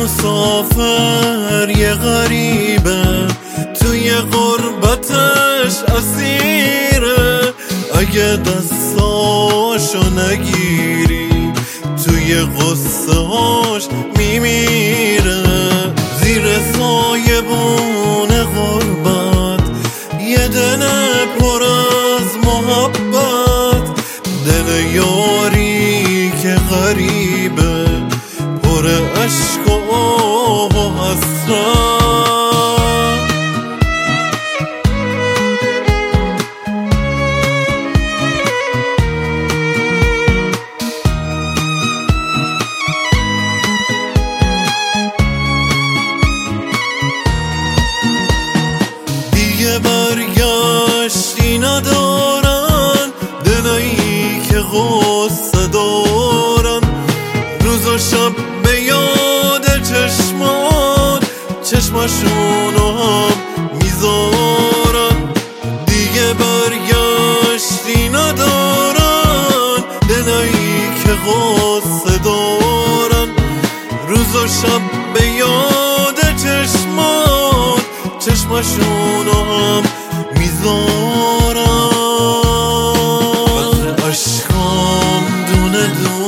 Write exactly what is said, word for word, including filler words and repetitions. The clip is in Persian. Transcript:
مسافر یه غریبه، توی غربتش اسیره. اگه دستاشو نگیری توی غصه هاش میمیره. زیر سایبون غربت یه دل پر از محبت، دل یاری که غریبه پر عشق و آه و حسرت. دیگه برگشتی ندارن دلایی که غصه دارن، روز و شب به یاد چشمان چشمشونو هم میذارن. دیگه برگشتی ندارن دلایی که غصه دارن، روز و شب به یاد چشمان چشمشونو هم میذارن. عشقام دونه دونه